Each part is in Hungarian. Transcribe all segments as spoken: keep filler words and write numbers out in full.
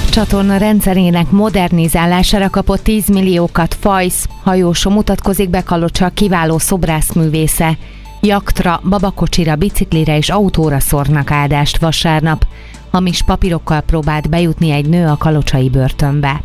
csatorna rendszerének modernizálására kapott tíz milliókat Fajsz hajósó mutatkozik be Kalocsa kiváló szobrászművésze. Jaktra, babakocsira, biciklire és autóra szórnak áldást vasárnap. Hamis papírokkal próbált bejutni egy nő a kalocsai börtönbe.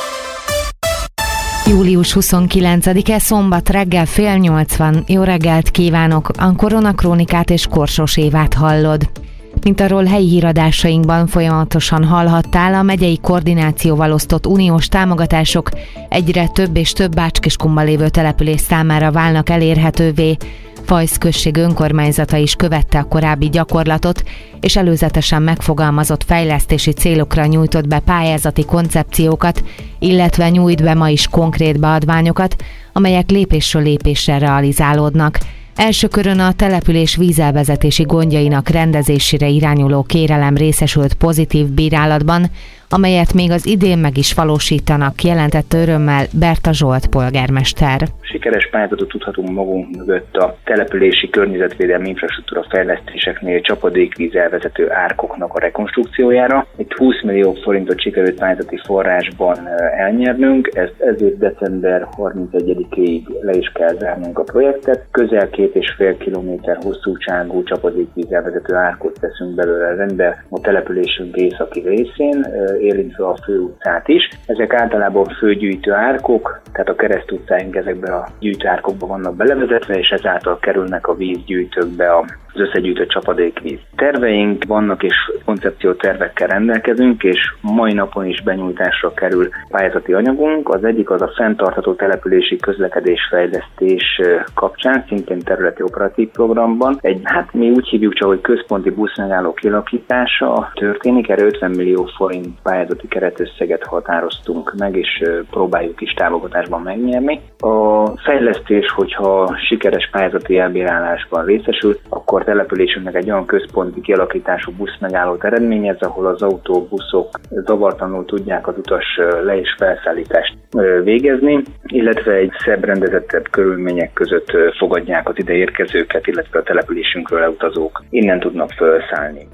július huszonkilencedike szombat reggel fél nyolc van. Jó reggelt kívánok! A Koronakrónikát és Korsos Évát hallod. Mint arról helyi híradásainkban folyamatosan hallhattál, a megyei koordinációval osztott uniós támogatások egyre több és több Bács-Kiskunban lévő település számára válnak elérhetővé. Fajsz község önkormányzata is követte a korábbi gyakorlatot, és előzetesen megfogalmazott fejlesztési célokra nyújtott be pályázati koncepciókat, illetve nyújt be ma is konkrét beadványokat, amelyek lépésről lépésre realizálódnak. Első körön a település vízelvezetési gondjainak rendezésére irányuló kérelem részesült pozitív bírálatban, amelyet még az idén meg is valósítanak, jelentette örömmel Berta Zsolt polgármester. Sikeres pályázatot tudhatunk magunk mögött a települési környezetvédelmi infrastruktúra fejlesztéseknél csapadékvízelvezető árkoknak a rekonstrukciójára. Itt húsz millió forintot sikerült pályázati forrásban elnyernünk, ezt ezért december harmincegyedikéig le is kell zárnunk a projektet. Közel két és fél kilométer hosszúságú csapadékvízelvezető árkot teszünk belőle rendbe a településünk északi részén, érintve a főutcát is. Ezek általában főgyűjtő árkok, tehát a keresztutcáink ezekben a gyűjtőárkokban vannak belevezetve, és ezáltal kerülnek a vízgyűjtőkbe az összegyűjtött csapadékvíz. Terveink vannak, és koncepciótervekkel rendelkezünk, és mai napon is benyújtásra kerül pályázati anyagunk. Az egyik az a fenntartható települési közlekedésfejlesztés kapcsán, szintén területi operatív programban. Egy, hát mi úgy hívjuk csak, hogy központi buszmegálló kialakítása történik, erre ötven millió forint pályázati keretösszeget határoztunk meg, és próbáljuk is támogatásban megnyerni. A fejlesztés, hogyha sikeres pályázati elbírálásban részesül, akkor településünknek egy olyan központi kialakítású buszmegállót eredményez, ahol az autóbuszok zavartalanul tudják az utas le- és felszállítást végezni, illetve egy szebb, rendezettebb körülmények között fogadják az ide érkezőket, illetve a településünkről leutazók innen tudnak felszállni.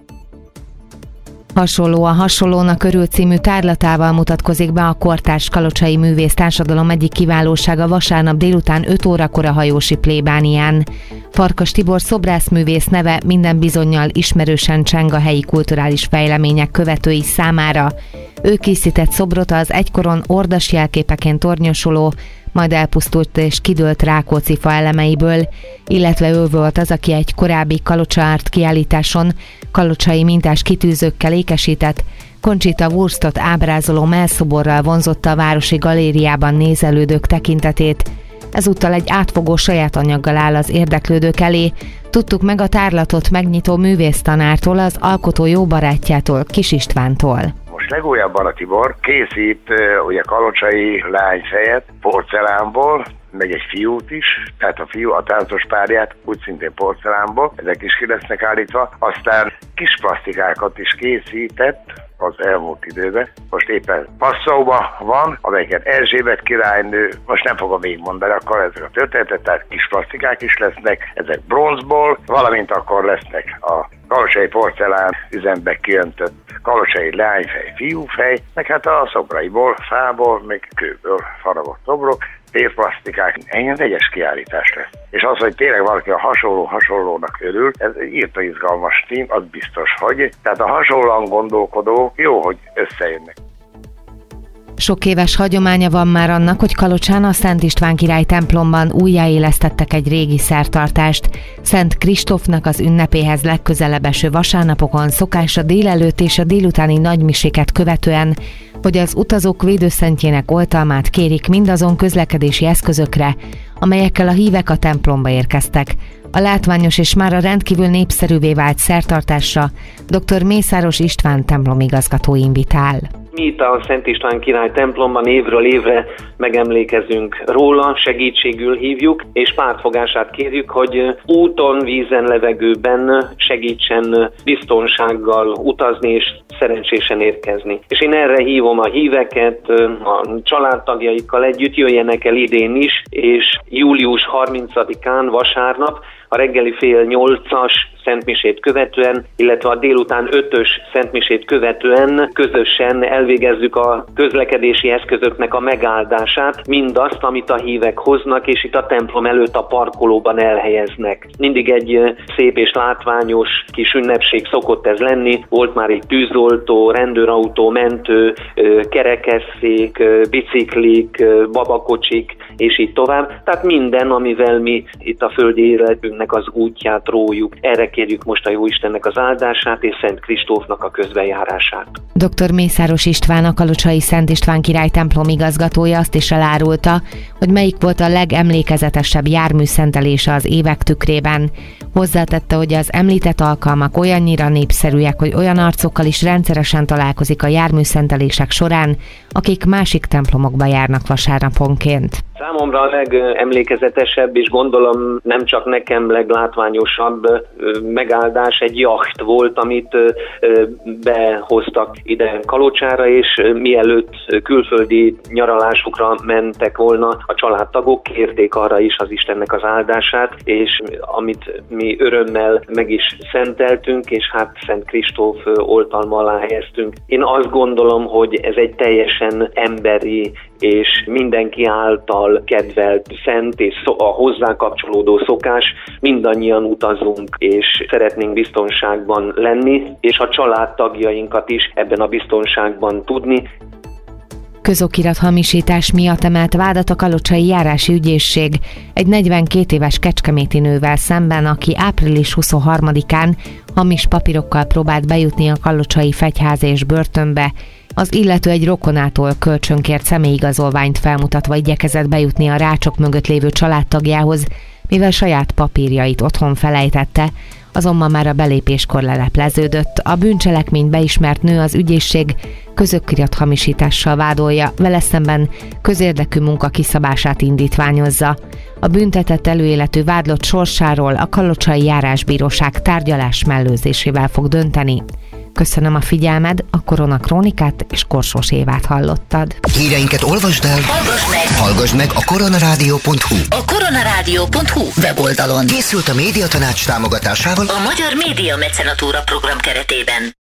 Hasonló a Hasonlónak örül című tárlatával mutatkozik be a kortárs kalocsai művész társadalom egyik kiválósága vasárnap délután öt órakor a hajósi plébánián. Farkas Tibor szobrászművész neve minden bizonnyal ismerősen cseng a helyi kulturális fejlemények követői számára. Ő készített szobrot az egykoron ordas jelképeként tornyosuló, majd elpusztult és kidőlt rákóczi fa elemeiből, illetve ő volt az, aki egy korábbi Kalocsa Art kiállításon kalocsai mintás kitűzőkkel ékesített, Conchita Wurstot ábrázoló mellszoborral vonzotta a városi galériában nézelődők tekintetét. Ezúttal egy átfogó saját anyaggal áll az érdeklődők elé. Tudtuk meg a tárlatot megnyitó művésztanártól, az alkotó jó barátjától, Kis Istvántól. Most legújabban a Tibor készít uh, ugye kalocsai lányfejet porcelánból, meg egy fiút is, tehát a fiú a táncos párját úgy szintén porcelánból, ezek is ki lesznek állítva, aztán kis plastikákat is készített az elmúlt időben. Most éppen passzóban van, amelyiket Erzsébet királynő, most nem fogom még mondani, akkor ezek a történetek, tehát kis plastikák is lesznek, ezek bronzból, valamint akkor lesznek a kalocsai porcelán üzembe kiöntött kalocsai lányfej, fiúfej, meg hát a szobraiból, fából, még kőből faragott szobrok, térplasztikák, ennyi egyes kiállítás lesz. És az, hogy tényleg valaki a hasonló-hasonlónak örül, ez egy írta izgalmas tím, az biztos, hogy. Tehát a hasonlóan gondolkodók jó, hogy összejönnek. Sok éves hagyománya van már annak, hogy Kalocsán a Szent István király templomban újjáélesztettek egy régi szertartást. Szent Kristófnak az ünnepéhez legközelebb eső vasárnapokon szokás a délelőtt és a délutáni nagymiséket követően, hogy az utazók védőszentjének oltalmát kérik mindazon közlekedési eszközökre, amelyekkel a hívek a templomba érkeztek. A látványos és mára rendkívül népszerűvé vált szertartásra dr. Mészáros István templomigazgató invitál. Mi itt a Szent István király templomban évről évre megemlékezünk róla, segítségül hívjuk, és pártfogását kérjük, hogy úton, vízen, levegőben segítsen biztonsággal utazni és szerencsésen érkezni. És én erre hívom a híveket, a családtagjaikkal együtt jöjjenek el idén is, és július harmincadikán vasárnap a reggeli fél nyolcas szentmisét követően, illetve a délután ötös szentmisét követően közösen elvégezzük a közlekedési eszközöknek a megáldását, mindazt, amit a hívek hoznak, és itt a templom előtt a parkolóban elhelyeznek. Mindig egy szép és látványos kis ünnepség szokott ez lenni. Volt már egy tűzoltó, rendőrautó, mentő, kerekesszék, biciklik, babakocsik, és így tovább. Tehát minden, amivel mi itt a földi életünknek az útját rójuk. Erre kérjük most a Jóistennek az áldását és Szent Kristófnak a közbenjárását. doktor Mészáros István, a kalocsai Szent István király templom igazgatója azt is elárulta, hogy melyik volt a legemlékezetesebb járműszentelése az évek tükrében. Hozzátette, hogy az említett alkalmak olyannyira népszerűek, hogy olyan arcokkal is rendszeresen találkozik a járműszentelések során, akik másik templomokba járnak vasárnaponként. Számomra a legemlékezetesebb, és gondolom nem csak nekem leglátványosabb megáldás egy jacht volt, amit behoztak ide Kalocsára, és mielőtt külföldi nyaralásukra mentek volna, a családtagok kérték arra is az Istennek az áldását, és amit mi örömmel meg is szenteltünk, és hát Szent Kristóf oltalma alá helyeztünk. Én azt gondolom, hogy ez egy teljesen emberi és mindenki által kedvelt szent és a hozzá kapcsolódó szokás. Mindannyian utazunk, és szeretnénk biztonságban lenni, és a családtagjainkat is ebben a biztonságban tudni. Közokirat hamisítás miatt emelt vádat a kalocsai járási ügyészség egy negyvenkét éves kecskeméti nővel szemben, aki április huszonharmadikán hamis papírokkal próbált bejutni a kalocsai fegyház és börtönbe. Az illető egy rokonától kölcsönkért személyigazolványt felmutatva igyekezett bejutni a rácsok mögött lévő családtagjához, mivel saját papírjait otthon felejtette, azonban már a belépéskor lelepleződött. A bűncselekményt beismert nő az ügyészség közökirat hamisítással vádolja, vele szemben közérdekű munka kiszabását indítványozza. A büntetett előéletű vádlott sorsáról a kalocsai járásbíróság tárgyalás mellőzésével fog dönteni. Köszönöm a figyelmed, a Korona Krónikát és Korsós Évát hallottad. Híreinket olvasd el, hallgass meg, hallgass meg a koronarádió pont hu. A koronarádió pont hu weboldalon készült a Médiatanács támogatásával a Magyar Média Mecenatúra program keretében.